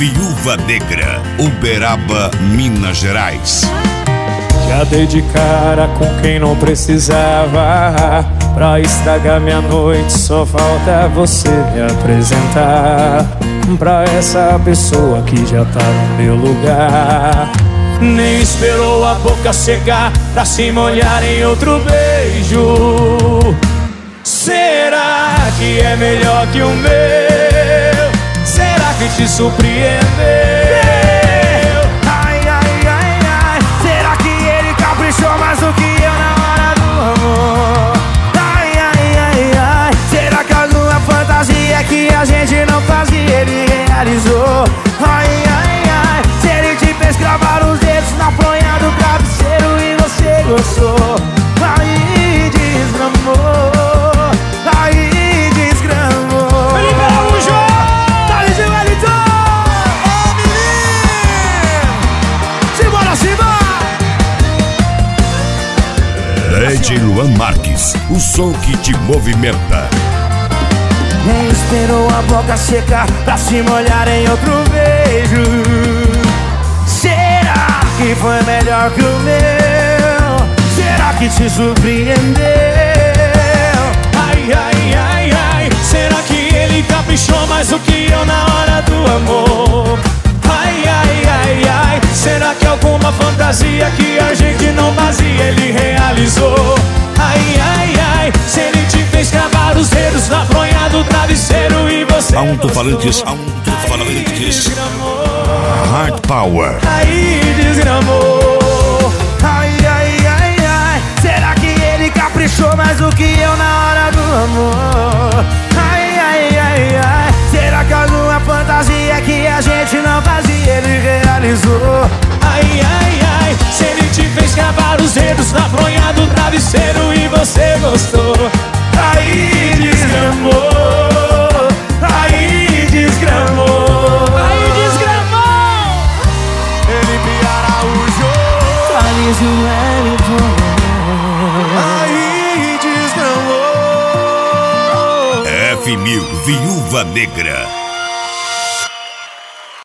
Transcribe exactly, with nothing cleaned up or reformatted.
Viúva Negra, Uberaba, Minas Gerais. Já dei de cara com quem não precisava. Pra estragar minha noite só falta você me apresentar pra essa pessoa que já tá no meu lugar. Nem esperou a boca secar pra se molhar em outro beijo. Será que é melhor que o meu? Será que te surpreendeu? Ai, ai, ai, ai. Será que ele caprichou mais do que eu na hora do amor? Ai, ai, ai, ai. Será que alguma fantasia que a gente não fazia ele realizou? Ai, ai, ai. Se ele te fez cravar os dedos na fronha do travesseiro e você gostou, aí desgramou. D J Luan Marques, o som que te movimenta. Nem esperou a boca secar pra se molhar em outro beijo. Será que foi melhor que o meu? Será que te surpreendeu? Ai, ai, ai, ai. Será que ele caprichou mais do que eu na hora do amor? Ai, ai, ai, ai. Será que alguma fantasia que a gente não fazia ele realizou? Ai, ai, ai. Se ele te fez cravar os dedos na fronha do travesseiro e você Alto-falantes, alto-falantes. Hard Power. Aí desgramou. Ai, ai, ai, ai. Será que ele caprichou mais do que eu na hora do amor? Ai, ai, ai, ai. Será que alguma fantasia que a gente não fazia ele realizou? Ai, ai, ai. Se ele te fez cravar os dedos na fronha do travesseiro e você gostou, aí desgramou. Aí desgramou. aí desgramou. Felipe Araújo, Alice Wellington. Aí desgramou. F mil, Viúva Negra.